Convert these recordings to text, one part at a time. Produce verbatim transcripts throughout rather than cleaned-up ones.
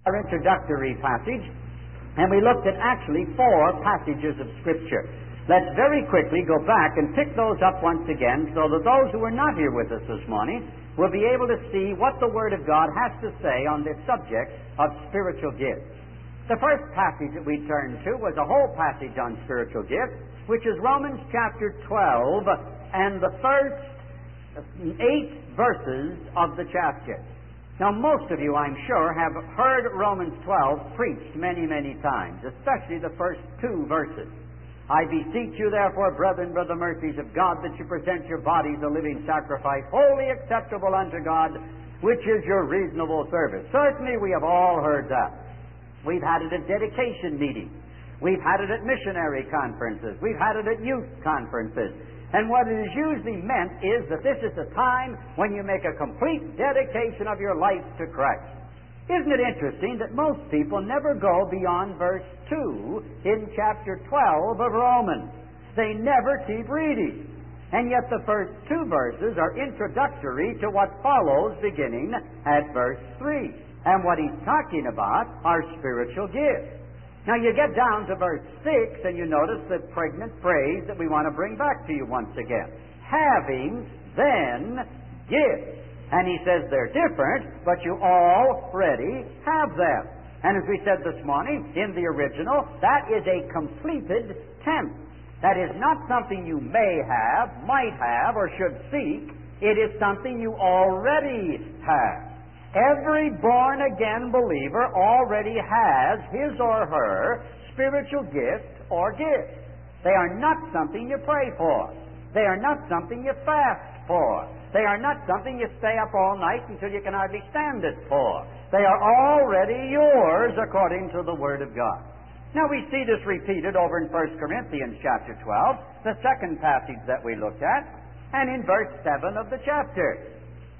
Our introductory passage, and we looked at actually four passages of Scripture. Let's very quickly go back and pick those up once again so that those who are not here with us this morning will be able to see what the Word of God has to say on this subject of spiritual gifts. The first passage that we turned to was a whole passage on spiritual gifts, which is Romans chapter twelve and the first eight verses of the chapter. Now, most of you, I'm sure, have heard Romans twelve preached many, many times, especially the first two verses. I beseech you, therefore, brethren, by the mercies of God, that you present your bodies a living sacrifice, wholly acceptable unto God, which is your reasonable service. Certainly, we have all heard that. We've had it at dedication meetings. We've had it at missionary conferences. We've had it at youth conferences. And what it is usually meant is that this is the time when you make a complete dedication of your life to Christ. Isn't it interesting that most people never go beyond verse two in chapter twelve of Romans? They never keep reading. And yet the first two verses are introductory to what follows beginning at verse three. And what he's talking about are spiritual gifts. Now you get down to verse six and you notice the pregnant phrase that we want to bring back to you once again. Having then gifts. And he says they're different, but you already have them. And as we said this morning, in the original, that is a completed tense. That is not something you may have, might have, or should seek. It is something you already have. Every born-again believer already has his or her spiritual gift or gifts. They are not something you pray for. They are not something you fast for. They are not something you stay up all night until you can hardly stand it for. They are already yours according to the Word of God. Now we see this repeated over in First Corinthians chapter twelve, the second passage that we looked at, and in verse seven of the chapter.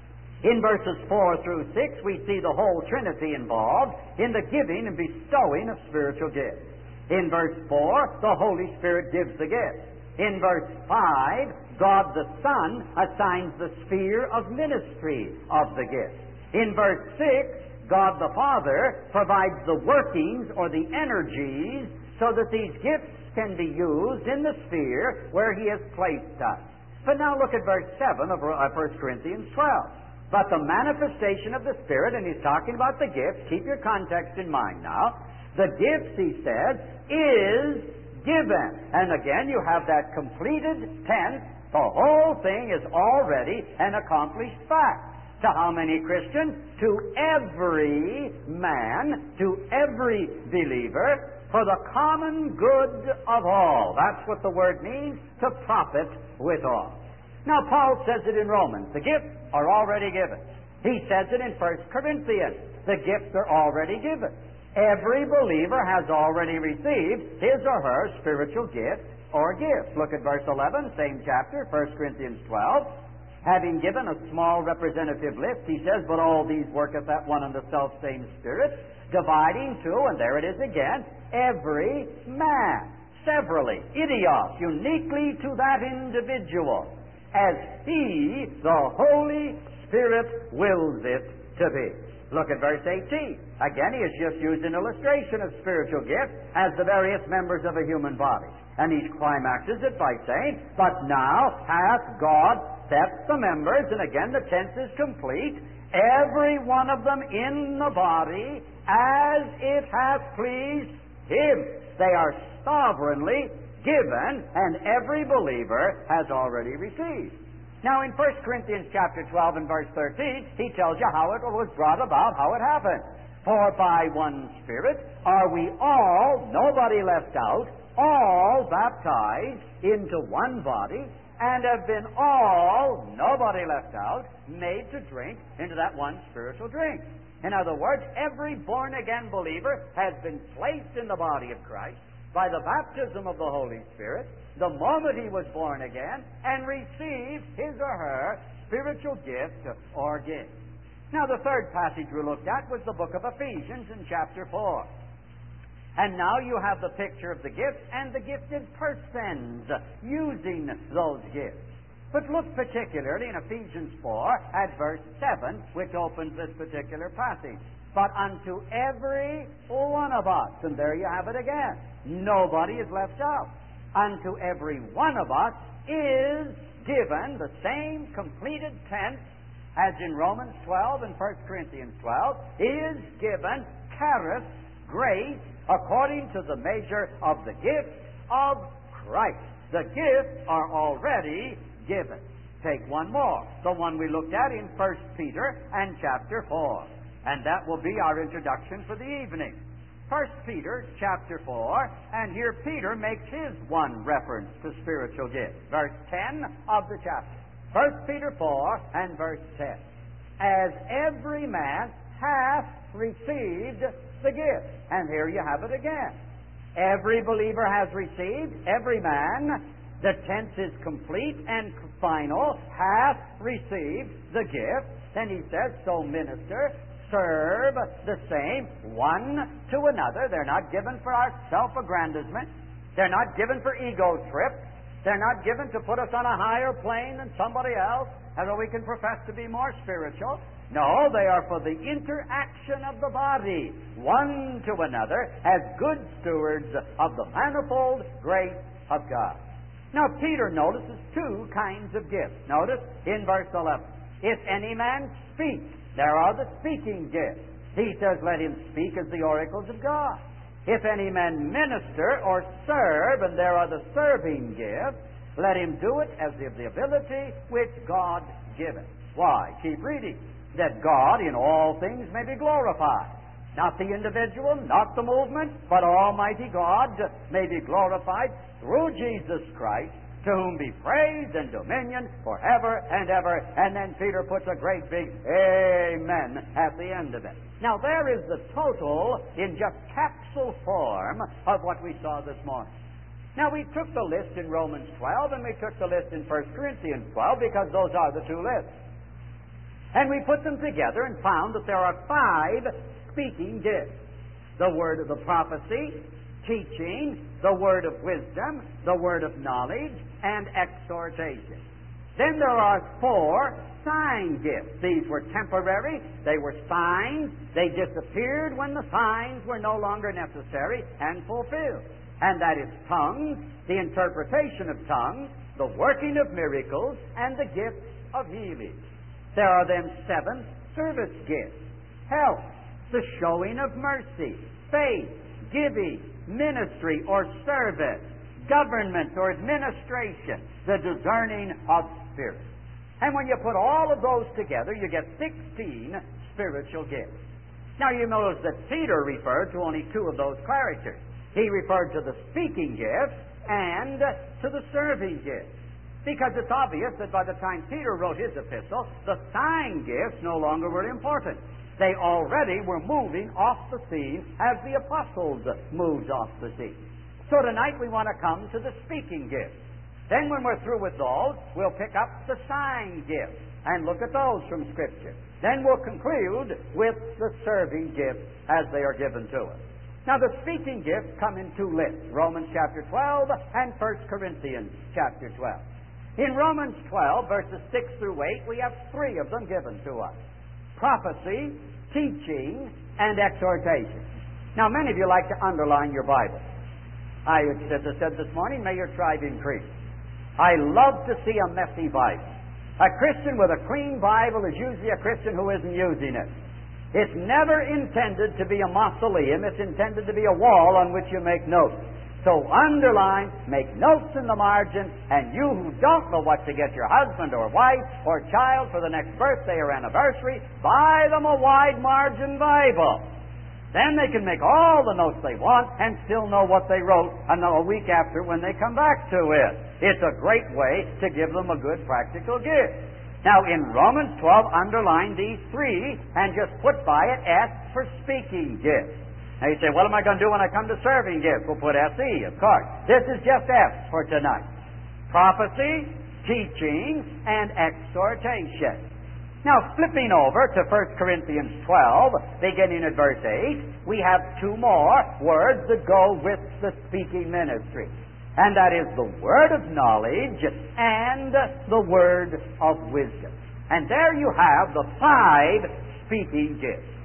In verses four through six, we see the whole Trinity involved in the giving and bestowing of spiritual gifts. In verse four, the Holy Spirit gives the gift. In verse five, God the Son assigns the sphere of ministry of the gift. In verse six, God the Father provides the workings or the energies so that these gifts can be used in the sphere where He has placed us. But now look at verse seven of First Corinthians twelve. But the manifestation of the Spirit, and he's talking about the gifts, keep your context in mind now. The gifts, he says, is given. And again, you have that completed tense. The whole thing is already an accomplished fact. To how many Christians? To every man, to every believer, for the common good of all. That's what the word means, to profit withal. Now, Paul says it in Romans. The gifts are already given. He says it in First Corinthians. The gifts are already given. Every believer has already received his or her spiritual gift or gifts. Look at verse eleven, same chapter, First Corinthians twelve. Having given a small representative list, he says, but all these worketh that one and the self-same Spirit, dividing to, and there it is again, every man, severally, idios, uniquely to that individual, as He, the Holy Spirit, wills it to be. Look at verse eighteen. Again, he has just used an illustration of spiritual gifts as the various members of a human body. And he climaxes it by saying, but now hath God set the members, and again the tense is complete, every one of them in the body as it hath pleased Him. They are sovereignly given, and every believer has already received. Now in First Corinthians chapter twelve and verse thirteen, he tells you how it was brought about, how it happened. For by one Spirit are we all, nobody left out, all baptized into one body, and have been all, nobody left out, made to drink into that one spiritual drink. In other words, every born-again believer has been placed in the body of Christ by the baptism of the Holy Spirit, the moment he was born again, and received his or her spiritual gift or gift. Now, the third passage we looked at was the book of Ephesians in chapter four. And now you have the picture of the gifts and the gifted persons using those gifts. But look particularly in Ephesians four at verse seven, which opens this particular passage. but unto every one of us. And there you have it again. Nobody is left out. Unto every one of us is given the same completed tense as in Romans twelve and First Corinthians twelve, is given charis, grace, according to the measure of the gift of Christ. The gifts are already given. Take one more, the one we looked at in First Peter and chapter four. And that will be our introduction for the evening. First Peter chapter four, and here Peter makes his one reference to spiritual gifts. Verse ten of the chapter. First Peter four and verse ten. As every man hath received the gift. And here you have it again. Every believer has received, every man, the tense is complete and final, hath received the gift. Then he says, so minister, serve the same one to another. They're not given for our self-aggrandizement. They're not given for ego trips. They're not given to put us on a higher plane than somebody else, and so we can profess to be more spiritual. No, they are for the interaction of the body, one to another, as good stewards of the manifold grace of God. Now, Peter notices two kinds of gifts. Notice in verse eleven, if any man speak, there are the speaking gifts. He says, let him speak as the oracles of God. If any man minister or serve, and there are the serving gifts, let him do it as of the ability which God giveth. Why? Keep reading. That God in all things may be glorified. Not the individual, not the movement, but Almighty God may be glorified through Jesus Christ, to whom be praise and dominion forever and ever. And then Peter puts a great big amen at the end of it. Now there is the total in just capsule form of what we saw this morning. Now we took the list in Romans twelve and we took the list in First Corinthians twelve because those are the two lists. And we put them together and found that there are five speaking gifts. The word of the prophecy, teaching, the word of wisdom, the word of knowledge, and exhortation. Then there are four sign gifts. These were temporary. They were signs. They disappeared when the signs were no longer necessary and fulfilled. And that is tongues, the interpretation of tongues, the working of miracles, and the gifts of healing. There are then seven service gifts. Help, the showing of mercy, faith, giving, ministry or service, government or administration, the discerning of spirits. And when you put all of those together, you get sixteen spiritual gifts. Now you notice that Peter referred to only two of those characters. He referred to the speaking gifts and to the serving gifts. Because it's obvious that by the time Peter wrote his epistle, the sign gifts no longer were important. They already were moving off the scene as the apostles moved off the scene. So tonight we want to come to the speaking gifts. Then when we're through with those, we'll pick up the sign gifts and look at those from Scripture. Then we'll conclude with the serving gifts as they are given to us. Now the speaking gifts come in two lists, Romans chapter twelve and First Corinthians chapter twelve. In Romans twelve, verses six through eight, we have three of them given to us. Prophecy, teaching, and exhortation. Now many of you like to underline your Bible. I, as I said this morning, may your tribe increase. I love to see a messy Bible. A Christian with a clean Bible is usually a Christian who isn't using it. It's never intended to be a mausoleum. It's intended to be a wall on which you make notes. So underline, make notes in the margin, and you who don't know what to get your husband or wife or child for the next birthday or anniversary, buy them a wide margin Bible. Then they can make all the notes they want and still know what they wrote a week after when they come back to it. It's a great way to give them a good practical gift. Now in Romans twelve, underline these three and just put by it S for speaking gifts. Now you say, what am I going to do when I come to serving gifts? We'll put S E, of course. This is just F for tonight. Prophecy, teaching, and exhortation. Now, flipping over to First Corinthians twelve, beginning at verse eight, we have two more words that go with the speaking ministry. And that is the word of knowledge and the word of wisdom. And there you have the five speaking gifts.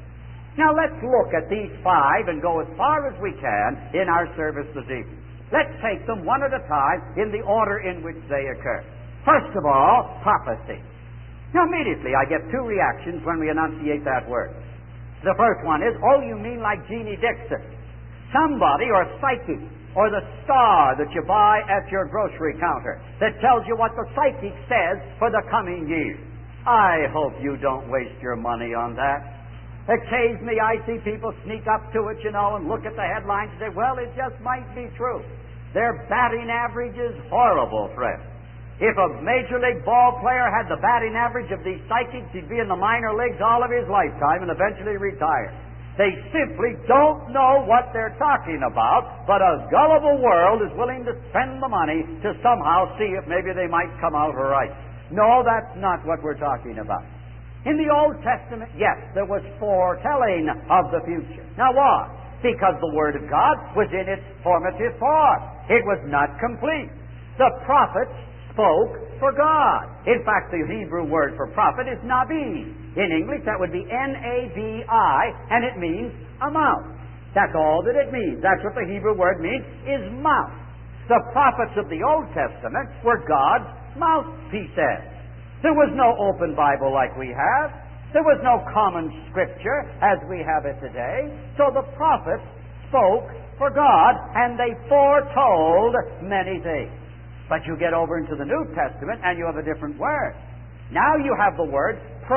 Now let's look at these five and go as far as we can in our service this evening. Let's take them one at a time in the order in which they occur. First of all, prophecy. Now immediately I get two reactions when we enunciate that word. The first one is, oh, you mean like Jeannie Dixon, somebody or psychic, or the star that you buy at your grocery counter that tells you what the psychic says for the coming year. I hope you don't waste your money on that. Occasionally I see people sneak up to it, you know, and look at the headlines and say, well, it just might be true. Their batting average is horrible, friend. If a Major League ball player had the batting average of these psychics, he'd be in the minor leagues all of his lifetime and eventually retire. They simply don't know what they're talking about, but a gullible world is willing to spend the money to somehow see if maybe they might come out right. No, that's not what we're talking about. In the Old Testament, yes, there was foretelling of the future. Now why? Because the Word of God was in its formative form. It was not complete. The prophets spoke for God. In fact, the Hebrew word for prophet is nabi. In English, that would be N A B I, and it means a mouth. That's all that it means. That's what the Hebrew word means, is mouth. The prophets of the Old Testament were God's mouthpieces. There was no open Bible like we have. There was no common Scripture as we have it today. So the prophets spoke for God, and they foretold many things. But you get over into the New Testament, and you have a different word. Now you have the word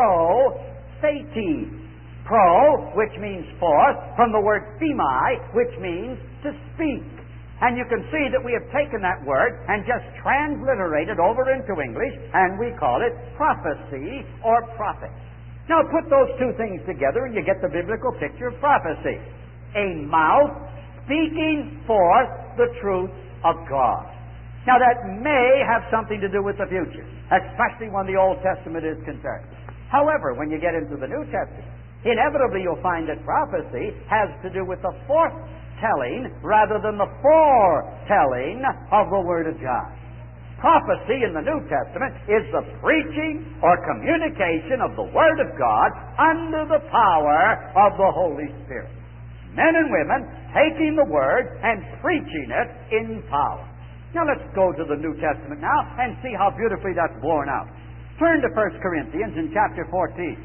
prophetes. Pro, which means forth, from the word themai, which means to speak. And you can see that we have taken that word and just transliterated over into English, and we call it prophecy or prophet. Now put those two things together and you get the biblical picture of prophecy. A mouth speaking forth the truth of God. Now that may have something to do with the future, especially when the Old Testament is concerned. However, when you get into the New Testament, inevitably you'll find that prophecy has to do with the foretelling rather than the foretelling of the Word of God. Prophecy in the New Testament is the preaching or communication of the Word of God under the power of the Holy Spirit. Men and women taking the Word and preaching it in power. Now let's go to the New Testament now and see how beautifully that's borne out. Turn to First Corinthians in chapter fourteen,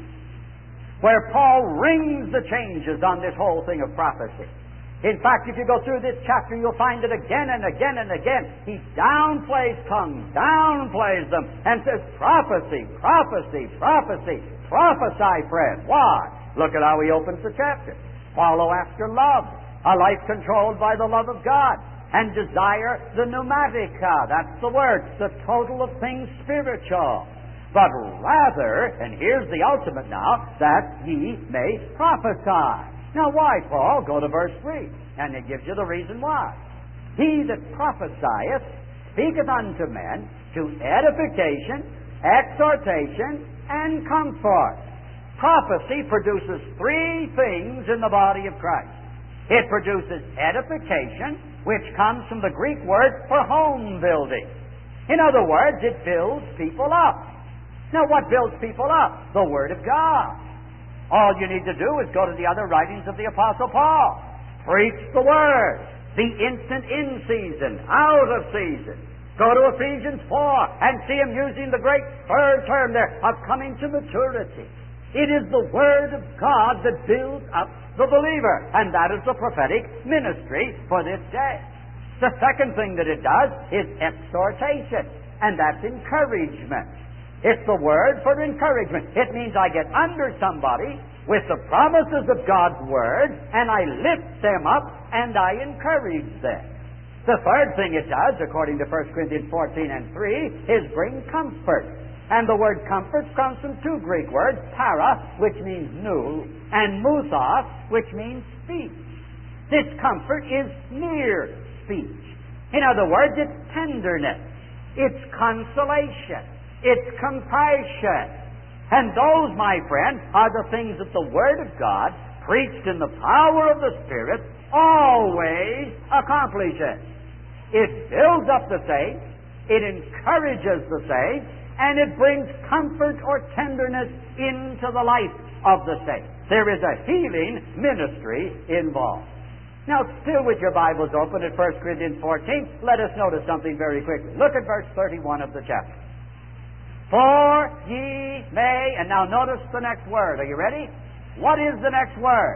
where Paul rings the changes on this whole thing of prophecy. In fact, if you go through this chapter, you'll find it again and again and again. He downplays tongues, downplays them, and says, prophecy, prophecy, prophecy, prophesy, friend. Why? Look at how he opens the chapter. Follow after love, a life controlled by the love of God, and desire the pneumatica, that's the word, the total of things spiritual. But rather, and here's the ultimate now, that ye may prophesy. Now why, Paul? Go to verse three, and it gives you the reason why. He that prophesieth speaketh unto men to edification, exhortation, and comfort. Prophecy produces three things in the body of Christ. It produces edification, which comes from the Greek word for home building. In other words, it builds people up. Now, what builds people up? The Word of God. All you need to do is go to the other writings of the Apostle Paul. Preach the Word. Be instant in season, out of season. Go to Ephesians four and see him using the great third term there of coming to maturity. It is the Word of God that builds up the believer, and that is the prophetic ministry for this day. The second thing that it does is exhortation, and that's encouragement. It's the word for encouragement. It means I get under somebody with the promises of God's Word, and I lift them up, and I encourage them. The third thing it does, according to First Corinthians fourteen and three, is bring comfort. And the word comfort comes from two Greek words, para, which means new, and muthos, which means speech. This comfort is near speech. In other words, it's tenderness, it's consolation, it's compassion. And those, my friend, are the things that the Word of God, preached in the power of the Spirit, always accomplishes. It builds up the saints, it encourages the saints, and it brings comfort or tenderness into the life of the saints. There is a healing ministry involved. Now, still with your Bibles open at First Corinthians fourteen, let us notice something very quickly. Look at verse thirty-one of the chapter. For ye may, and now notice the next word. Are you ready? What is the next word?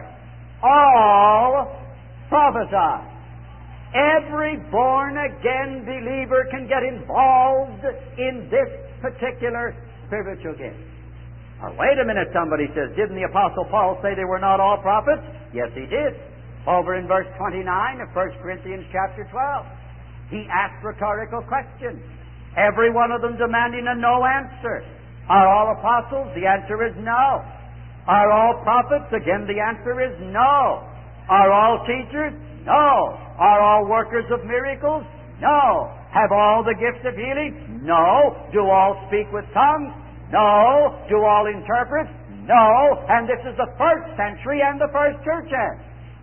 All prophesy. Every born-again believer can get involved in this particular spiritual gift. Now, wait a minute, somebody says, didn't the Apostle Paul say they were not all prophets? Yes, he did. Over in verse twenty-nine of First Corinthians chapter twelve, he asked rhetorical questions, every one of them demanding a no answer. Are all apostles? The answer is no. Are all prophets? Again, the answer is no. Are all teachers? No. Are all workers of miracles? No. Have all the gifts of healing? No. Do all speak with tongues? No. Do all interpret? No. And this is the first century and the first church age.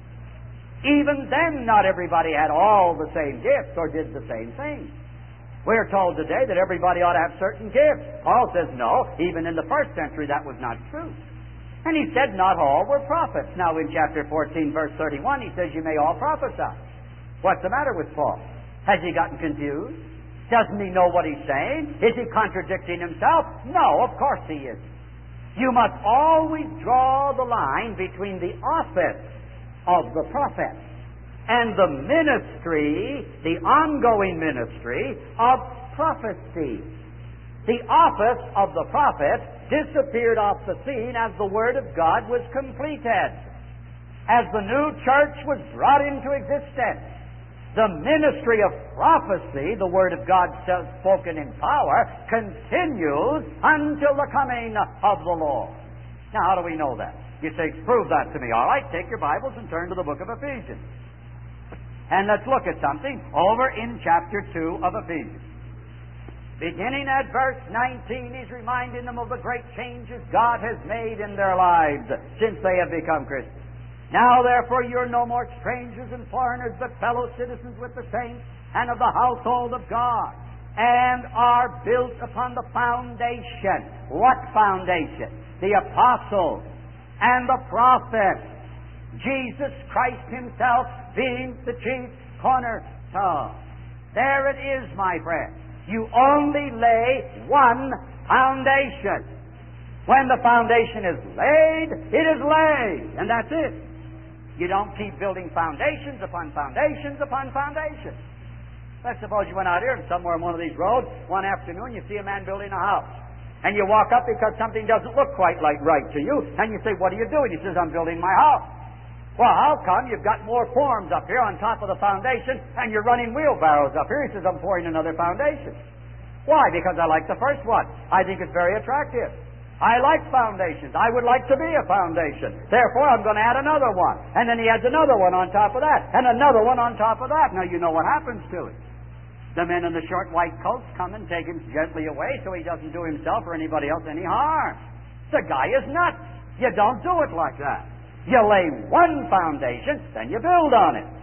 Even then, not everybody had all the same gifts or did the same thing. We're told today that everybody ought to have certain gifts. Paul says no. Even in the first century, that was not true. And he said not all were prophets. Now in chapter fourteen, verse thirty-one, he says you may all prophesy. What's the matter with Paul? Has he gotten confused? Doesn't he know what he's saying? Is he contradicting himself? No, of course he isn't. You must always draw the line between the office of the prophet and the ministry, the ongoing ministry of prophecy. The office of the prophet disappeared off the scene as the Word of God was completed. As the new church was brought into existence, the ministry of prophecy, the Word of God spoken in power, continues until the coming of the Lord. Now, how do we know that? You say, prove that to me. All right, take your Bibles and turn to the book of Ephesians. And let's look at something over in chapter two of Ephesians. Beginning at verse nineteen, he's reminding them of the great changes God has made in their lives since they have become Christians. Now, therefore, you're no more strangers and foreigners, but fellow citizens with the saints and of the household of God, and are built upon the foundation. What foundation? The apostles and the prophets, Jesus Christ himself being the chief cornerstone. There it is, my friend. You only lay one foundation. When the foundation is laid, it is laid, and that's it. You don't keep building foundations upon foundations upon foundations. Let's suppose you went out here and somewhere on one of these roads one afternoon you see a man building a house. And you walk up because something doesn't look quite like right to you, and you say, what are you doing? He says, I'm building my house. Well, how come you've got more forms up here on top of the foundation, and you're running wheelbarrows up here? He says, I'm pouring another foundation. Why? Because I like the first one. I think it's very attractive. I like foundations. I would like to be a foundation. Therefore, I'm going to add another one. And then he adds another one on top of that, and another one on top of that. Now, you know what happens to it. The men in the short white coats come and take him gently away so he doesn't do himself or anybody else any harm. The guy is nuts. You don't do it like that. You lay one foundation, then you build on it.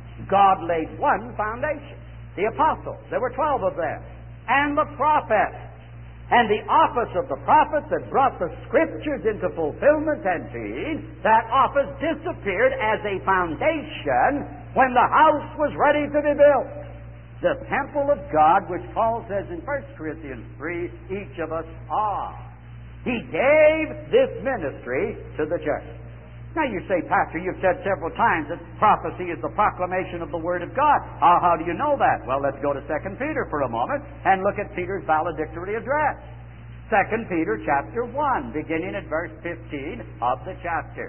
God laid one foundation. The apostles, there were twelve of them, and the prophets. And the office of the prophet that brought the Scriptures into fulfillment and being, that office disappeared as a foundation when the house was ready to be built. The temple of God, which Paul says in First Corinthians three, each of us are. He gave this ministry to the church. Now you say, Pastor, you've said several times that prophecy is the proclamation of the Word of God. How, how do you know that? Well, let's go to Second Peter for a moment and look at Peter's valedictory address. Second Peter chapter one, beginning at verse fifteen of the chapter.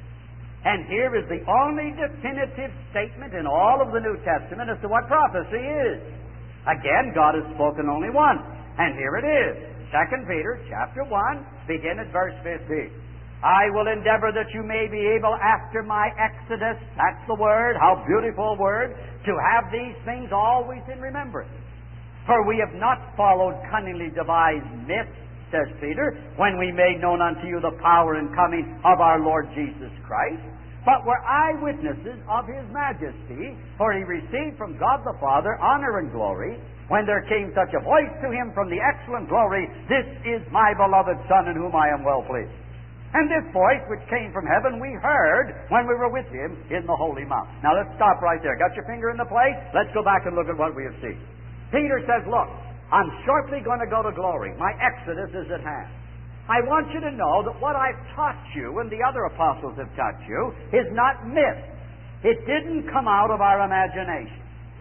And here is the only definitive statement in all of the New Testament as to what prophecy is. Again, God has spoken only once. And here it is. Second Peter chapter one, begin at verse fifteen. I will endeavor that you may be able after my exodus, that's the word, how beautiful a word, to have these things always in remembrance. For we have not followed cunningly devised myths, says Peter, when we made known unto you the power and coming of our Lord Jesus Christ, but were eyewitnesses of His majesty, for He received from God the Father honor and glory, when there came such a voice to Him from the excellent glory, this is my beloved Son in whom I am well pleased. And this voice which came from heaven we heard when we were with him in the holy mount. Now let's stop right there. Got your finger in the plate? Let's go back and look at what we have seen. Peter says, look, I'm shortly going to go to glory. My exodus is at hand. I want you to know that what I've taught you and the other apostles have taught you is not myth. It didn't come out of our imagination.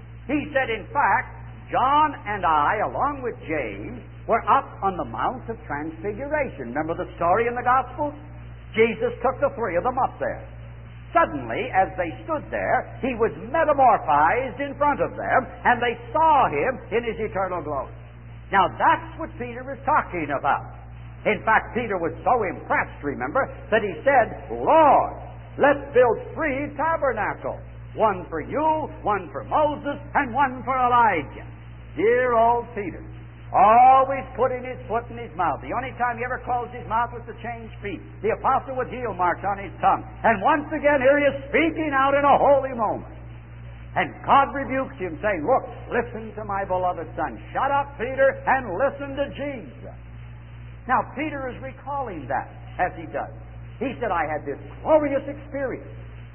He said, in fact, John and I, along with James, were up on the Mount of Transfiguration. Remember the story in the Gospels? Jesus took the three of them up there. Suddenly, as they stood there, he was metamorphized in front of them, and they saw him in his eternal glory. Now, that's what Peter was talking about. In fact, Peter was so impressed, remember, that he said, Lord, let's build three tabernacles. One for you, one for Moses, and one for Elijah. Dear old Peter, always putting his foot in his mouth. The only time he ever closed his mouth was to change feet. The apostle with heel marks on his tongue. And once again, here he is speaking out in a holy moment. And God rebukes him, saying, look, listen to my beloved son. Shut up, Peter, and listen to Jesus. Now, Peter is recalling that, as he does. He said, I had this glorious experience.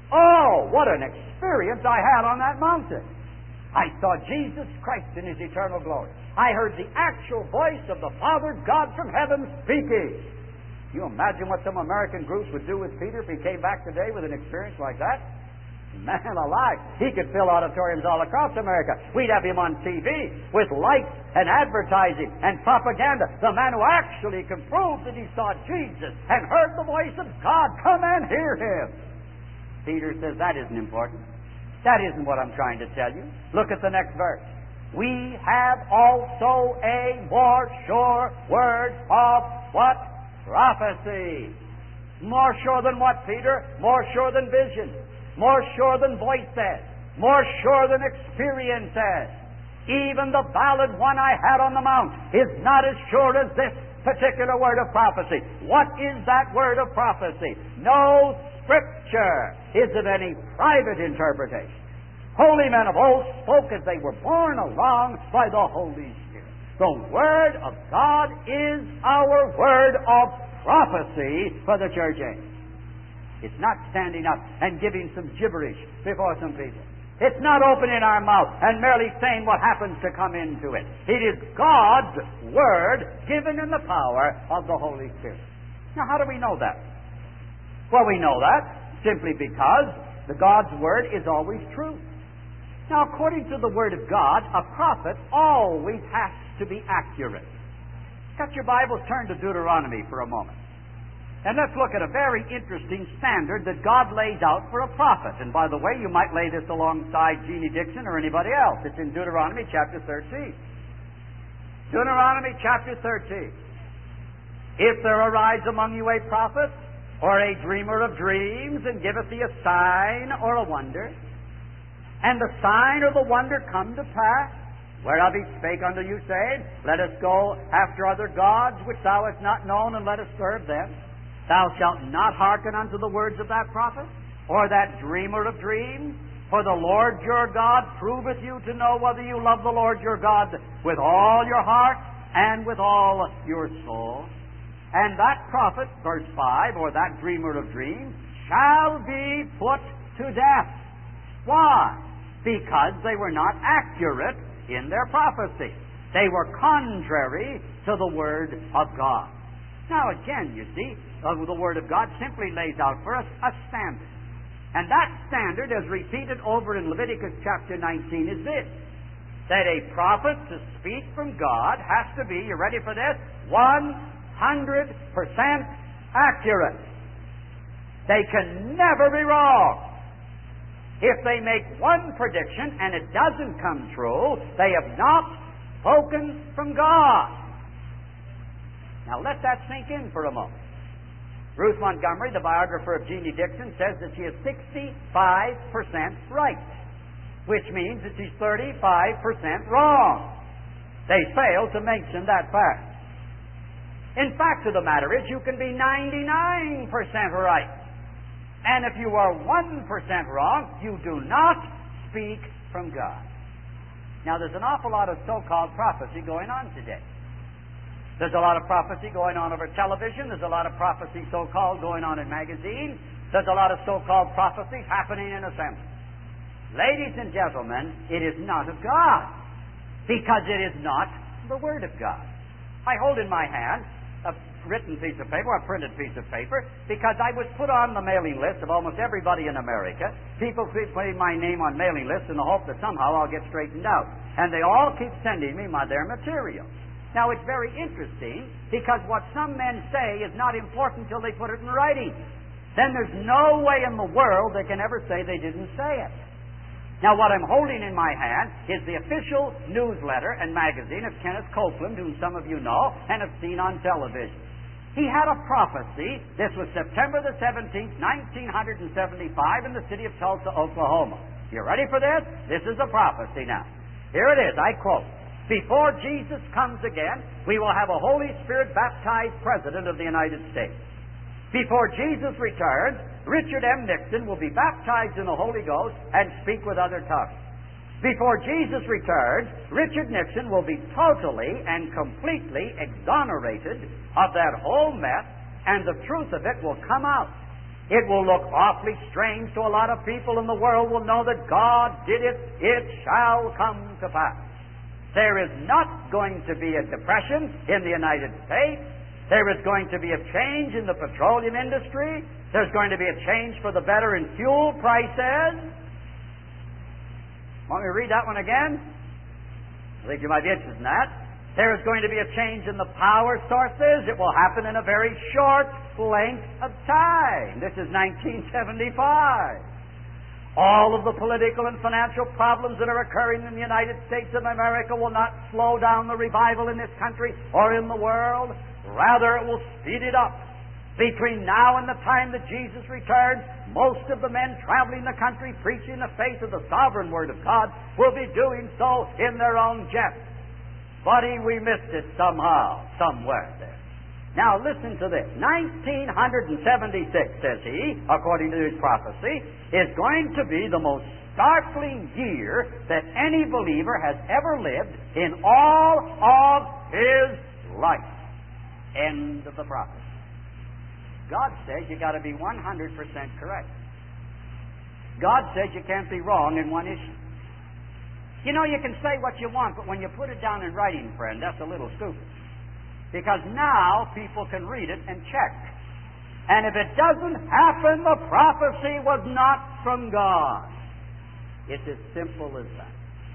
Oh, what an experience I had on that mountain. I saw Jesus Christ in his eternal glory. I heard the actual voice of the Father God from heaven speaking. Can you imagine what some American groups would do with Peter if he came back today with an experience like that? Man alive, he could fill auditoriums all across America. We'd have him on T V with lights and advertising and propaganda. The man who actually can prove that he saw Jesus and heard the voice of God. Come and hear him. Peter says that isn't important. That isn't what I'm trying to tell you. Look at the next verse. We have also a more sure word of what? Prophecy. More sure than what, Peter? More sure than vision. More sure than voice says. More sure than experience says. Even the valid one I had on the mount is not as sure as this particular word of prophecy. What is that word of prophecy? No Scripture is of any private interpretation. Holy men of old spoke as they were borne along by the Holy Spirit. The Word of God is our word of prophecy for the church age. It's not standing up and giving some gibberish before some people. It's not opening our mouth and merely saying what happens to come into it. It is God's Word given in the power of the Holy Spirit. Now, how do we know that? Well, we know that simply because the God's Word is always true. Now, according to the Word of God, a prophet always has to be accurate. Got your Bibles turned to Deuteronomy for a moment. And let's look at a very interesting standard that God lays out for a prophet. And by the way, you might lay this alongside Jeannie Dixon or anybody else. It's in Deuteronomy chapter thirteen. Deuteronomy chapter thirteen. If there arise among you a prophet or a dreamer of dreams, and giveth thee a sign or a wonder, and the sign or the wonder come to pass, whereof he spake unto you, saying, let us go after other gods which thou hast not known, and let us serve them. Thou shalt not hearken unto the words of that prophet, or that dreamer of dreams. For the Lord your God proveth you to know whether you love the Lord your God with all your heart and with all your soul. And that prophet, verse five, or that dreamer of dreams, shall be put to death. Why? Because they were not accurate in their prophecy. They were contrary to the Word of God. Now again, you see, uh, the Word of God simply lays out for us a standard. And that standard, as repeated over in Leviticus chapter nineteen, is this: that a prophet to speak from God has to be, you ready for this? one hundred percent accurate. They can never be wrong. If they make one prediction and it doesn't come true, they have not spoken from God. Now let that sink in for a moment. Ruth Montgomery, the biographer of Jeannie Dixon, says that she is sixty-five percent right, which means that she's thirty-five percent wrong. They fail to mention that fact. In fact of the matter is, you can be ninety-nine percent right. And if you are one percent wrong, you do not speak from God. Now, there's an awful lot of so-called prophecy going on today. There's a lot of prophecy going on over television. There's a lot of prophecy, so-called, going on in magazines. There's a lot of so-called prophecies happening in assemblies. Ladies and gentlemen, it is not of God, because it is not the Word of God. I hold in my hand a written piece of paper, a printed piece of paper, because I was put on the mailing list of almost everybody in America. People keep putting my name on mailing lists in the hope that somehow I'll get straightened out. And they all keep sending me my, their material. Now, it's very interesting, because what some men say is not important till they put it in writing. Then there's no way in the world they can ever say they didn't say it. Now, what I'm holding in my hand is the official newsletter and magazine of Kenneth Copeland, whom some of you know and have seen on television. He had a prophecy. This was September the seventeenth, nineteen seventy-five, in the city of Tulsa, Oklahoma. You ready for this? This is a prophecy now. Here it is. I quote, "Before Jesus comes again, we will have a Holy Spirit-baptized President of the United States. Before Jesus returns, Richard M. Nixon will be baptized in the Holy Ghost and speak with other tongues. Before Jesus returns, Richard Nixon will be totally and completely exonerated of that whole mess, and the truth of it will come out. It will look awfully strange to a lot of people, and the world will know that God did it. It shall come to pass. There is not going to be a depression in the United States. There is going to be a change in the petroleum industry. There's going to be a change for the better in fuel prices." Want me to read that one again? I think you might be interested in that. "There is going to be a change in the power sources. It will happen in a very short length of time." This is nineteen seventy-five. "All of the political and financial problems that are occurring in the United States of America will not slow down the revival in this country or in the world. Rather, it will speed it up. Between now and the time that Jesus returns, most of the men traveling the country preaching the faith of the sovereign Word of God will be doing so in their own jets. Buddy, we missed it somehow, somewhere there. Now listen to this. nineteen seventy-six, says he, according to his prophecy, is going to be the most startling year that any believer has ever lived in all of his life." End of the prophecy. God says you got to be one hundred percent correct. God says you can't be wrong in one issue. You know, you can say what you want, but when you put it down in writing, friend, that's a little stupid. Because now people can read it and check. And if it doesn't happen, the prophecy was not from God. It's as simple as that.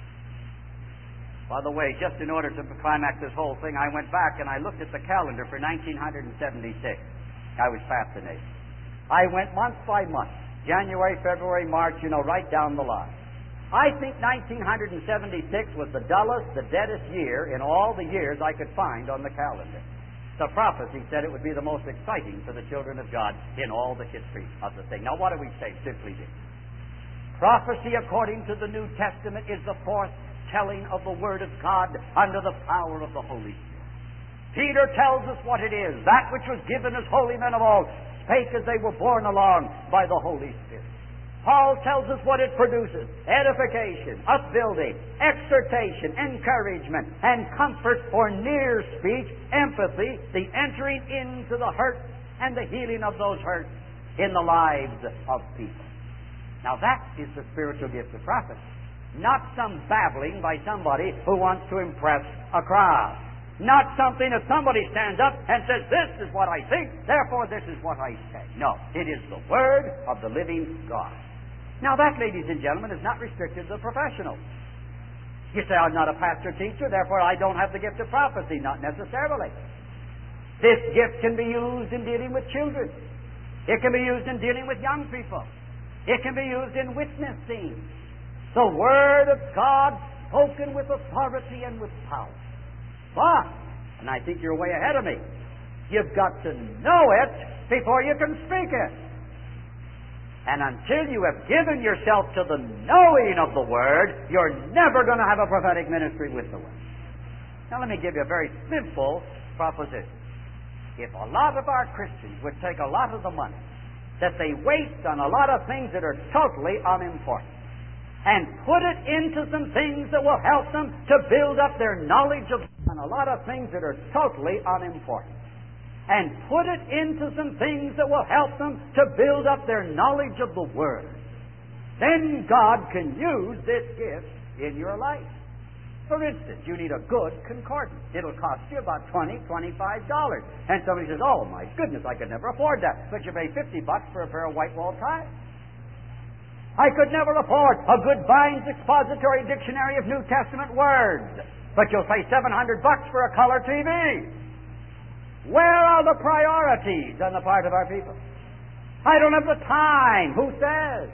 By the way, just in order to climax this whole thing, I went back and I looked at the calendar for nineteen seventy-six. I was fascinated. I went month by month, January, February, March, you know, right down the line. I think nineteen seventy-six was the dullest, the deadest year in all the years I could find on the calendar. The prophecy said it would be the most exciting for the children of God in all the history of the thing. Now, what do we say? Simply this. Prophecy, according to the New Testament, is the foretelling of the Word of God under the power of the Holy Spirit. Peter tells us what it is. That which was given as holy men of old spake as they were borne along by the Holy Spirit. Paul tells us what it produces: edification, upbuilding, exhortation, encouragement, and comfort or near speech, empathy, the entering into the hurt and the healing of those hurts in the lives of people. Now that is the spiritual gift of prophecy. Not some babbling by somebody who wants to impress a crowd. Not something that somebody stands up and says, "This is what I think, therefore this is what I say." No, it is the Word of the living God. Now that, ladies and gentlemen, is not restricted to the professionals. You say, "I'm not a pastor-teacher, therefore I don't have the gift of prophecy." Not necessarily. This gift can be used in dealing with children. It can be used in dealing with young people. It can be used in witnessing. The Word of God spoken with authority and with power. But, and I think you're way ahead of me, you've got to know it before you can speak it. And until you have given yourself to the knowing of the Word, you're never going to have a prophetic ministry with the Word. Now let me give you a very simple proposition. If a lot of our Christians would take a lot of the money that they waste on a lot of things that are totally unimportant and put it into some things that will help them to build up their knowledge of on a lot of things that are totally unimportant and put it into some things that will help them to build up their knowledge of the Word, then God can use this gift in your life. For instance, you need a good concordance. It'll cost you about twenty dollars, twenty-five dollars. And somebody says, oh, my goodness, I could never afford that. But you pay fifty bucks for a pair of white wall ties. I could never afford a good Vine's Expository Dictionary of New Testament Words. But you'll pay seven hundred bucks for a color T V. Where are the priorities on the part of our people? I don't have the time. Who says?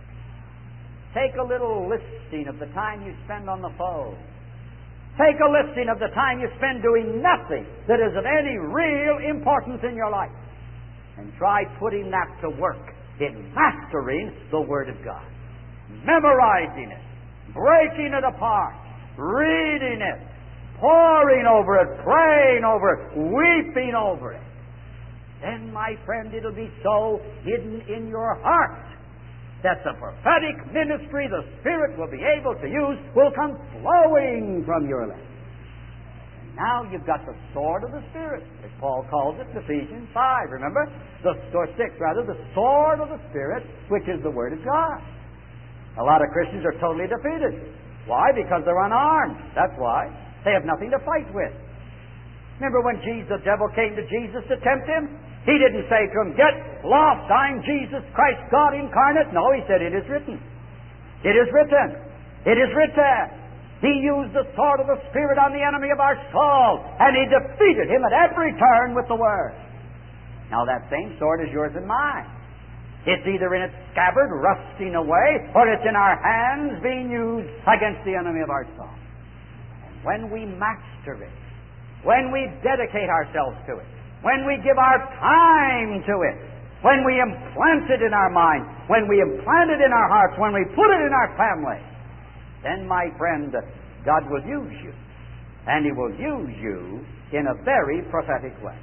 Take a little listing of the time you spend on the phone. Take a listing of the time you spend doing nothing that is of any real importance in your life. And try putting that to work in mastering the Word of God. Memorizing it. Breaking it apart. Reading it. Poring over it. Praying over it. Weeping over it. Then, my friend, it'll be so hidden in your heart that the prophetic ministry the Spirit will be able to use will come flowing from your lips. And now you've got the sword of the Spirit, as Paul calls it in Ephesians five. Remember? The, or six, rather. The sword of the Spirit, which is the Word of God. A lot of Christians are totally defeated. Why? Because they're unarmed. That's why. They have nothing to fight with. Remember when Jesus, the devil came to Jesus to tempt him? He didn't say to him, get lost, I'm Jesus Christ, God incarnate. No, he said, it is written. It is written. It is written. He used the sword of the Spirit on the enemy of our soul, and he defeated him at every turn with the Word. Now that same sword is yours and mine. It's either in its scabbard, rusting away, or it's in our hands being used against the enemy of our soul. And when we master it, when we dedicate ourselves to it, when we give our time to it, when we implant it in our mind, when we implant it in our hearts, when we put it in our family, then, my friend, God will use you. And He will use you in a very prophetic way.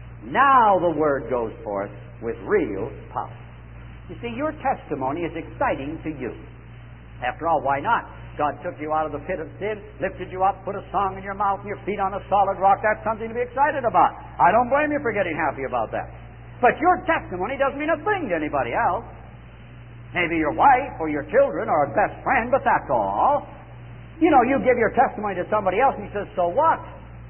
Now the Word goes forth with real power. You see, your testimony is exciting to you. After all, why not? God took you out of the pit of sin, lifted you up, put a song in your mouth and your feet on a solid rock. That's something to be excited about. I don't blame you for getting happy about that. But your testimony doesn't mean a thing to anybody else. Maybe your wife or your children or a best friend, but that's all. You know, you give your testimony to somebody else and he says, so what?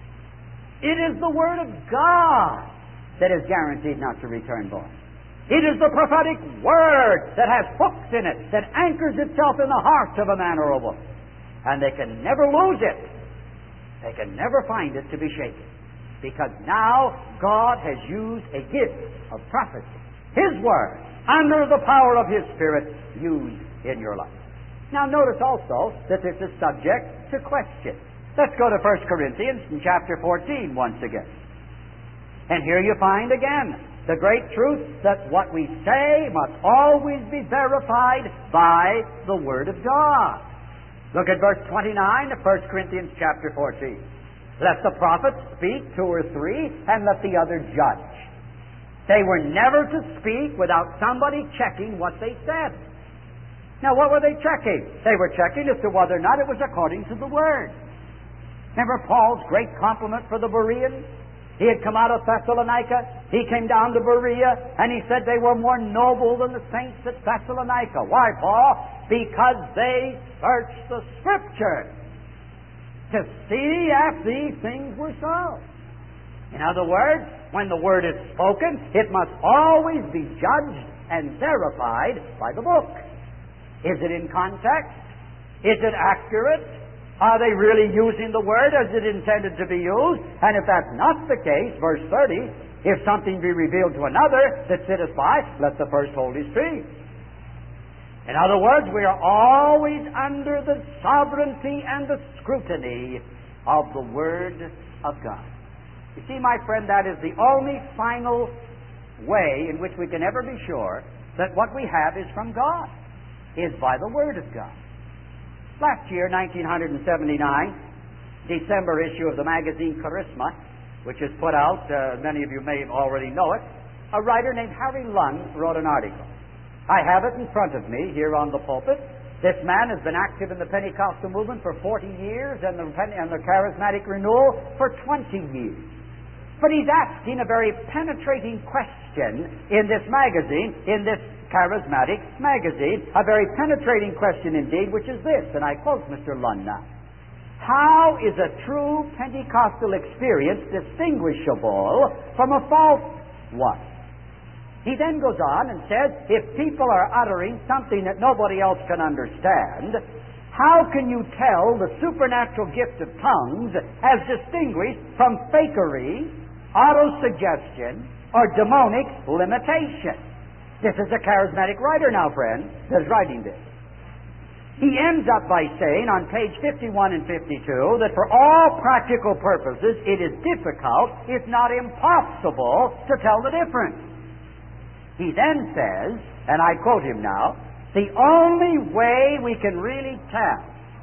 It is the Word of God that is guaranteed not to return void. It is the prophetic Word that has hooks in it, that anchors itself in the heart of a man or a woman. And they can never lose it. They can never find it to be shaken. Because now God has used a gift of prophecy. His Word, under the power of His Spirit, used in your life. Now notice also that this is subject to question. Let's go to First Corinthians in chapter fourteen once again. And here you find again the great truth that what we say must always be verified by the Word of God. Look at verse twenty-nine of First Corinthians chapter fourteen. Let the prophets speak, two or three, and let the other judge. They were never to speak without somebody checking what they said. Now, what were they checking? They were checking as to whether or not it was according to the Word. Remember Paul's great compliment for the Bereans? He had come out of Thessalonica. He came down to Berea, and he said they were more noble than the saints at Thessalonica. Why, Paul? Because they searched the Scriptures to see if these things were so. In other words, when the Word is spoken, it must always be judged and verified by the book. Is it in context? Is it accurate? Are they really using the Word as it intended to be used? And if that's not the case, verse thirty, if something be revealed to another that sitteth by, let the first hold his peace. In other words, we are always under the sovereignty and the scrutiny of the Word of God. You see, my friend, that is the only final way in which we can ever be sure that what we have is from God, is by the Word of God. Last year, nineteen seventy-nine, December issue of the magazine Charisma, which is put out, uh, many of you may already know it, a writer named Harry Lund wrote an article. I have it in front of me here on the pulpit, This man has been active in the Pentecostal movement for forty years and the, and the charismatic renewal for twenty years. But he's asking a very penetrating question in this magazine, in this charismatic magazine, a very penetrating question indeed, which is this, and I quote Mister Lund now. How is a true Pentecostal experience distinguishable from a false one? He then goes on and says, if people are uttering something that nobody else can understand, how can you tell the supernatural gift of tongues as distinguished from fakery, autosuggestion, or demonic limitation? This is a charismatic writer now, friend, that's writing this. He ends up by saying on page fifty-one and fifty-two that for all practical purposes it is difficult, if not impossible, to tell the difference. He then says, and I quote him now, the only way we can really tell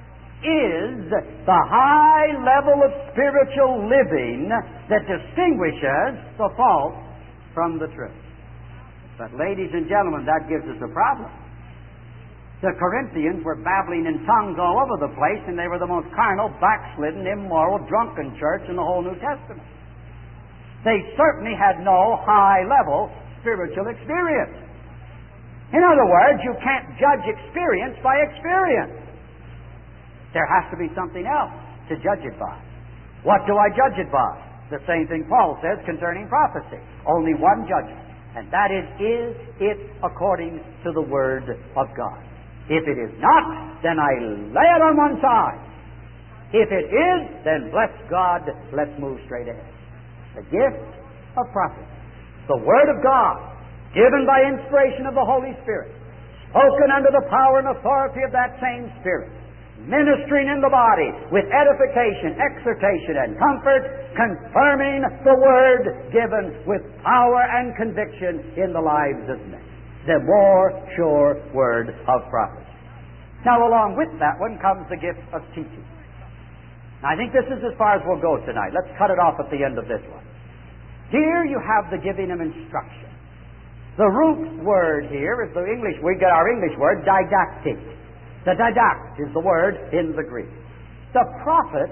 is the high level of spiritual living that distinguishes the false from the true. But ladies and gentlemen, that gives us a problem. The Corinthians were babbling in tongues all over the place, and they were the most carnal, backslidden, immoral, drunken church in the whole New Testament. They certainly had no high-level spiritual experience. In other words, you can't judge experience by experience. There has to be something else to judge it by. What do I judge it by? The same thing Paul says concerning prophecy. Only one judgment, and that is, is it according to the Word of God? If it is not, then I lay it on one side. If it is, then bless God, let's move straight ahead. The gift of prophecy, the Word of God, given by inspiration of the Holy Spirit, spoken under the power and authority of that same Spirit, ministering in the body with edification, exhortation, and comfort, confirming the Word given with power and conviction in the lives of men. The more sure word of prophecy. Now, along with that one comes the gift of teaching. Now, I think this is as far as we'll go tonight. Let's cut it off at the end of this one. Here you have the giving of instruction. The root word here is the English, we get our English word, didactic. The didact is the word in the Greek. The prophet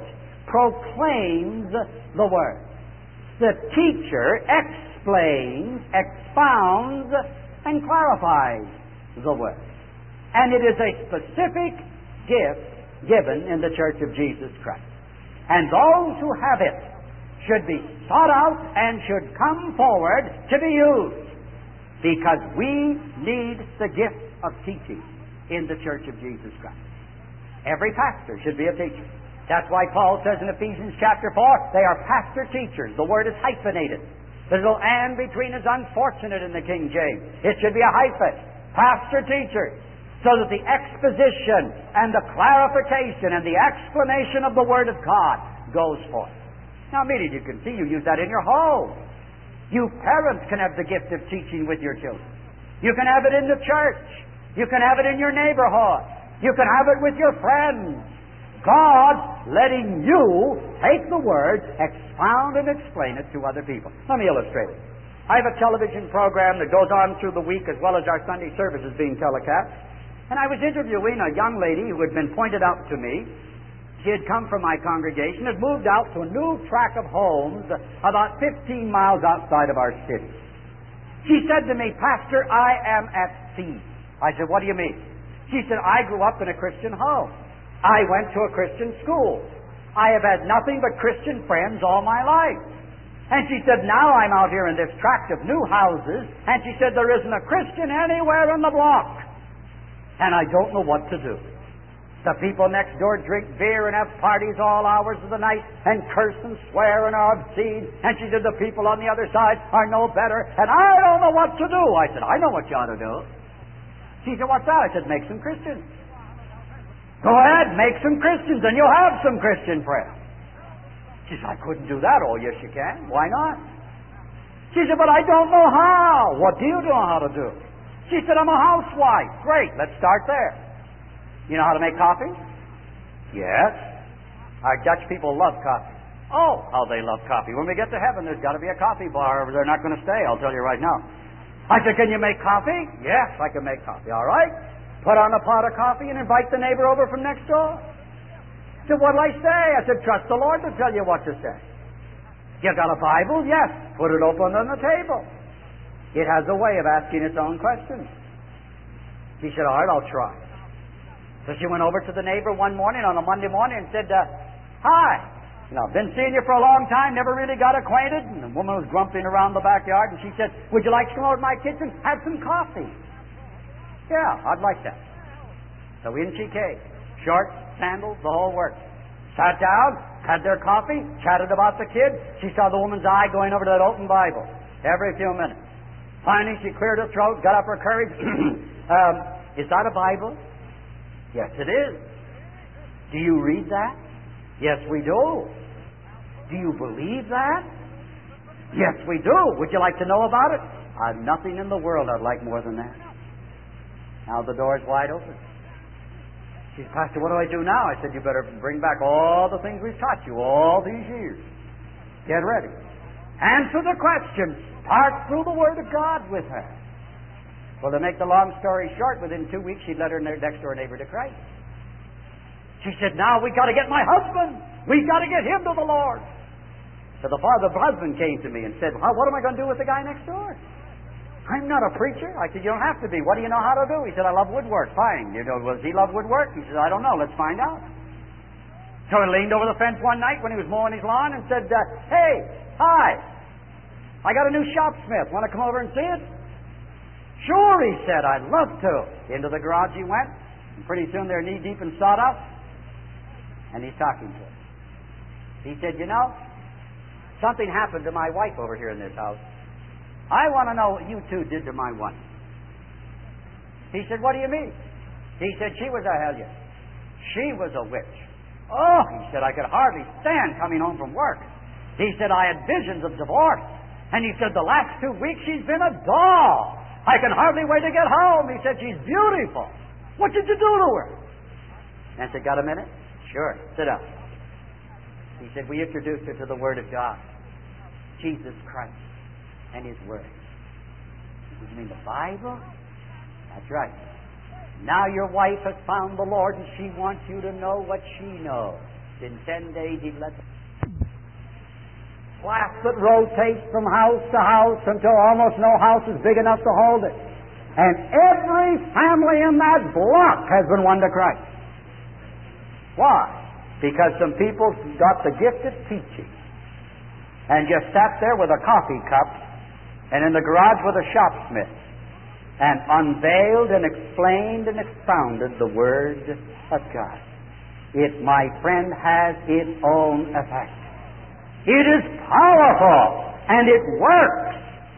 proclaims the word. The teacher explains, expounds, and clarifies the word. And it is a specific gift given in the Church of Jesus Christ. And those who have it should be sought out and should come forward to be used, because we need the gift of teaching in the Church of Jesus Christ. Every pastor should be a teacher. That's why Paul says in Ephesians chapter four, they are pastor teachers. The word is hyphenated. The little and between is unfortunate in the King James. It should be a hyphen. Pastor teacher. So that the exposition and the clarification and the explanation of the Word of God goes forth. Now immediately you can see you use that in your home. You parents can have the gift of teaching with your children. You can have it in the church. You can have it in your neighborhood. You can have it with your friends. God letting you take the Word, expound and explain it to other people. Let me illustrate it. I have a television program that goes on through the week as well as our Sunday services being telecast. And I was interviewing a young lady who had been pointed out to me. She had come from my congregation, had moved out to a new tract of homes about fifteen miles outside of our city. She said to me, Pastor, I am at sea. I said, what do you mean? She said, I grew up in a Christian home. I went to a Christian school. I have had nothing but Christian friends all my life. And she said, now I'm out here in this tract of new houses, and she said, there isn't a Christian anywhere in the block. And I don't know what to do. The people next door drink beer and have parties all hours of the night and curse and swear and are obscene. And she said, the people on the other side are no better, and I don't know what to do. I said, I know what you ought to do. She said, what's that? I said, make some Christians. Go ahead, make some Christians, and you'll have some Christian friends. She said, I couldn't do that. Oh, yes, you can. Why not? She said, but I don't know how. What do you know how to do? She said, I'm a housewife. Great, let's start there. You know how to make coffee? Yes. Our Dutch people love coffee. Oh, how they love coffee. When we get to heaven, there's got to be a coffee bar, or they're not going to stay, I'll tell you right now. I said, can you make coffee? Yes, I can make coffee. All right. Put on a pot of coffee and invite the neighbor over from next door. So what'll I say? I said, trust the Lord to tell you what to say. You got a Bible? Yes. Put it open on the table. It has a way of asking its own questions. He said, all right, I'll try. So she went over to the neighbor one morning, on a Monday morning, and said, uh, hi. You know, been seeing you for a long time, never really got acquainted. And the woman was grumping around the backyard, and she said, would you like to come over to my kitchen? Have some coffee. Yeah, I'd like that. So in she came. Shorts, sandals, the whole works. Sat down, had their coffee, chatted about the kid. She saw the woman's eye going over to that open Bible every few minutes. Finally, she cleared her throat, got up her courage. um, is that a Bible? Yes, it is. Do you read that? Yes, we do. Do you believe that? Yes, we do. Would you like to know about it? I've nothing in the world I'd like more than that. Now the door's wide open. She said, Pastor, what do I do now? I said, you better bring back all the things we've taught you all these years. Get ready. Answer the question. Start through the Word of God with her. Well, to make the long story short, within two weeks she'd led her next door neighbor to Christ. She said, now we've got to get my husband. We've got to get him to the Lord. So the father of the husband came to me and said, well, what am I going to do with the guy next door? I'm not a preacher. I said, you don't have to be. What do you know how to do? He said, I love woodwork. Fine. You know, does he love woodwork? He said, I don't know. Let's find out. So he leaned over the fence one night when he was mowing his lawn and said, uh, hey, hi, I got a new shopsmith. Want to come over and see it? Sure, he said, I'd love to. Into the garage he went, and pretty soon they're knee-deep in sawdust, and he's talking to him. He said, you know, something happened to my wife over here in this house. I want to know what you two did to my wife. He said, what do you mean? He said, she was a hellion. She was a witch. Oh, he said, I could hardly stand coming home from work. He said, I had visions of divorce. And he said, the last two weeks she's been a doll. I can hardly wait to get home. He said, she's beautiful. What did you do to her? And I said, got a minute? Sure. Sit down. He said, we introduced her to the Word of God. Jesus Christ and His Word. You mean the Bible? That's right. Now your wife has found the Lord and she wants you to know what she knows. In ten days He let the class that rotates from house to house until almost no house is big enough to hold it. And every family in that block has been won to Christ. Why? Because some people got the gift of teaching and just sat there with a coffee cup and in the garage with a shopsmith and unveiled and explained and expounded the Word of God. It, my friend, has its own effect. It is powerful and it works.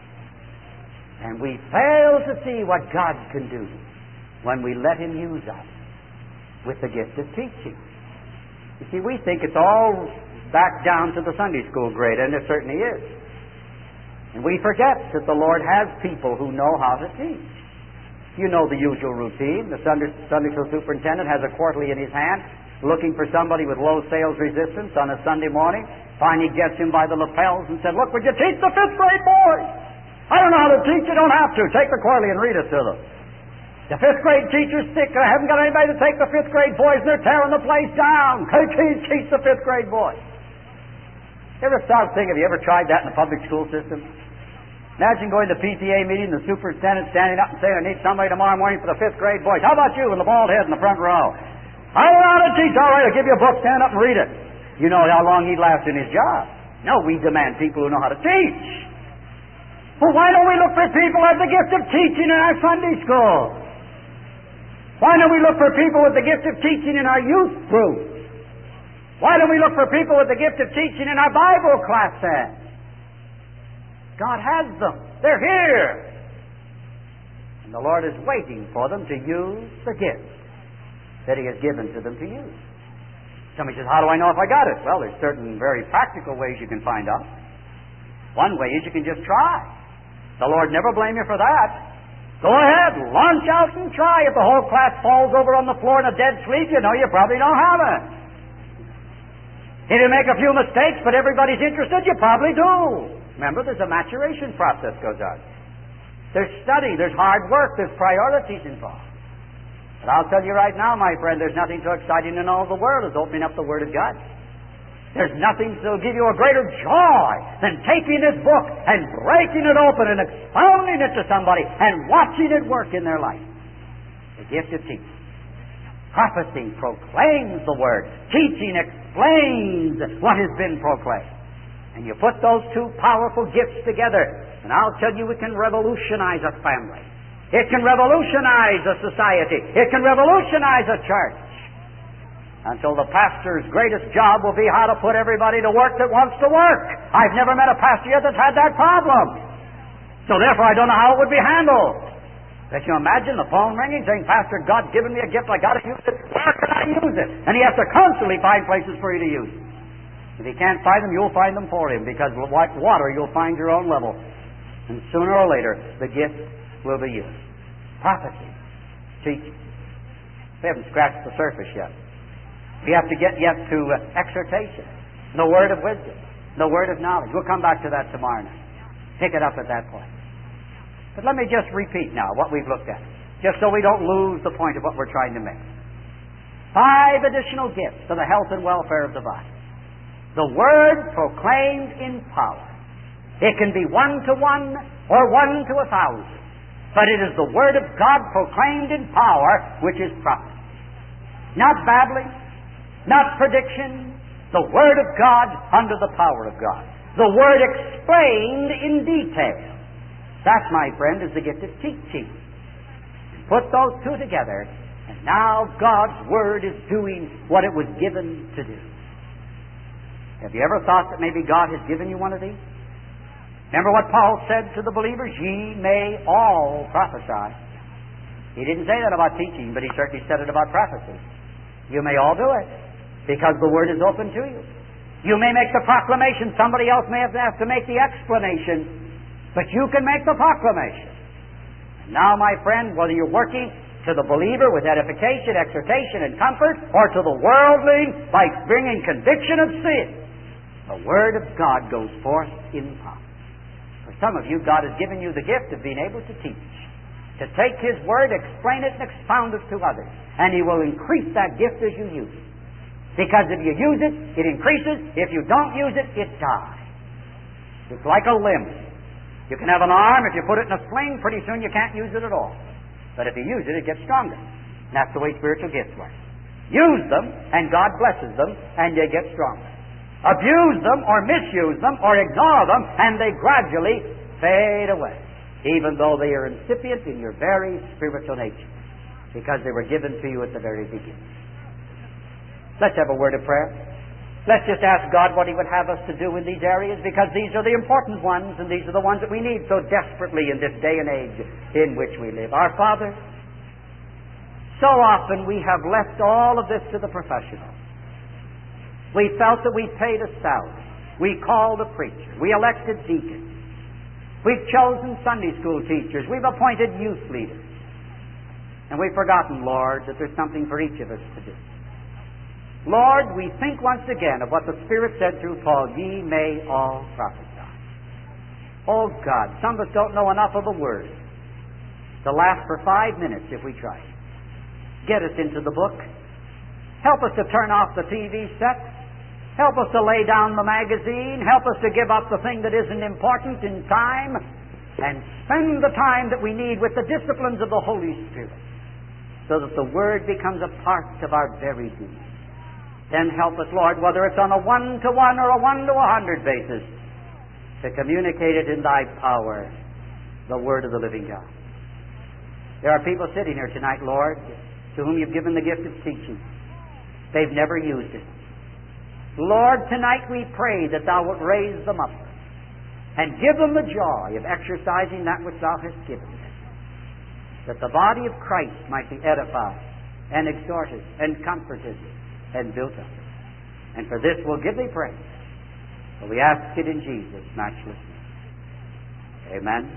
And we fail to see what God can do when we let Him use us with the gift of teaching. You see, we think it's all back down to the Sunday school grade, and it certainly is. And we forget that the Lord has people who know how to teach. You know the usual routine. The Sunday, Sunday school superintendent has a quarterly in his hand, looking for somebody with low sales resistance on a Sunday morning. Finally gets him by the lapels and said, look, would you teach the fifth grade boys? I don't know how to teach. You don't have to. Take the quarterly and read it to them. The fifth grade teacher's sick. I haven't got anybody to take the fifth grade boys, and they're tearing the place down. Teach, teach the fifth grade boys. You ever stop thinking, have you ever tried that in the public school system? Imagine going to the P T A meeting, the superintendent standing up and saying, I need somebody tomorrow morning for the fifth grade boys. How about you with the bald head in the front row? I don't know how to teach. All right, I'll give you a book. Stand up and read it. You know how long he'd last in his job. No, we demand people who know how to teach. Well, why don't we look for people who have the gift of teaching in our Sunday school? Why don't we look for people with the gift of teaching in our youth group? Why don't we look for people with the gift of teaching in our Bible classes? God has them. They're here. And the Lord is waiting for them to use the gift that He has given to them to use. Somebody says, how do I know if I got it? Well, there's certain very practical ways you can find out. One way is you can just try. The Lord never blame you for that. Go ahead, launch out and try. If the whole class falls over on the floor in a dead sleep, you know you probably don't have it. If you make a few mistakes, but everybody's interested, you probably do. Remember, there's a maturation process goes on. There's study, there's hard work, there's priorities involved. But I'll tell you right now, my friend, there's nothing so exciting in all the world as opening up the Word of God. There's nothing that'll give you a greater joy than taking this book and breaking it open and expounding it to somebody and watching it work in their life. The gift of teaching. Prophecy proclaims the Word. Teaching explains what has been proclaimed. And you put those two powerful gifts together, and I'll tell you it can revolutionize a family. It can revolutionize a society. It can revolutionize a church. Until the pastor's greatest job will be how to put everybody to work that wants to work. I've never met a pastor yet that's had that problem. So therefore I don't know how it would be handled. Can you imagine the phone ringing saying, Pastor, God's given me a gift, I got to use it. Where can I use it? And he has to constantly find places for you to use it. If he can't find them, you'll find them for him, because like water, you'll find your own level. And sooner or later, the gift will be used. Prophecy. Teaching. We haven't scratched the surface yet. We have to get yet to uh, exhortation, the word of wisdom, the word of knowledge. We'll come back to that tomorrow night. Pick it up at that point. But let me just repeat now what we've looked at, just so we don't lose the point of what we're trying to make. Five additional gifts for the health and welfare of the body. The word proclaimed in power. It can be one to one or one to a thousand. But it is the word of God proclaimed in power, which is prophecy. Not babbling, not prediction, the Word of God under the power of God. The Word explained in detail. That, my friend, is the gift of teaching. Put those two together, and now God's Word is doing what it was given to do. Have you ever thought that maybe God has given you one of these? Remember what Paul said to the believers? Ye may all prophesy. He didn't say that about teaching, but he certainly said it about prophecy. You may all do it, because the Word is open to you. You may make the proclamation. Somebody else may have to make the explanation, but you can make the proclamation. And now, my friend, whether you're working to the believer with edification, exhortation, and comfort, or to the worldling by bringing conviction of sin, the Word of God goes forth in power. For some of you, God has given you the gift of being able to teach, to take His Word, explain it, and expound it to others. And He will increase that gift as you use it. Because if you use it, it increases. If you don't use it, it dies. It's like a limb. You can have an arm. If you put it in a sling, pretty soon you can't use it at all. But if you use it, it gets stronger. And that's the way spiritual gifts work. Use them, and God blesses them, and they get stronger. Abuse them, or misuse them, or ignore them, and they gradually fade away, even though they are incipient in your very spiritual nature, because they were given to you at the very beginning. Let's have a word of prayer. Let's just ask God what He would have us to do in these areas, because these are the important ones, and these are the ones that we need so desperately in this day and age in which we live. Our Father, so often we have left all of this to the professionals. We felt that we paid a salary. We called a preacher. We elected deacons. We've chosen Sunday school teachers. We've appointed youth leaders. And we've forgotten, Lord, that there's something for each of us to do. Lord, we think once again of what the Spirit said through Paul, ye may all prophesy. Oh God, some of us don't know enough of the Word to last for five minutes if we try. Get us into the book. Help us to turn off the T V set. Help us to lay down the magazine. Help us to give up the thing that isn't important in time, and spend the time that we need with the disciplines of the Holy Spirit, so that the Word becomes a part of our very being. Then help us, Lord, whether it's on a one-to-one or a one-to-a-hundred basis, to communicate it in Thy power, the Word of the living God. There are people sitting here tonight, Lord, to whom You've given the gift of teaching. They've never used it. Lord, tonight we pray that Thou wilt raise them up and give them the joy of exercising that which Thou hast given them, that the body of Christ might be edified and exhorted and comforted and built up. And for this we'll give Thee praise. For we ask it in Jesus' matchless name. Amen.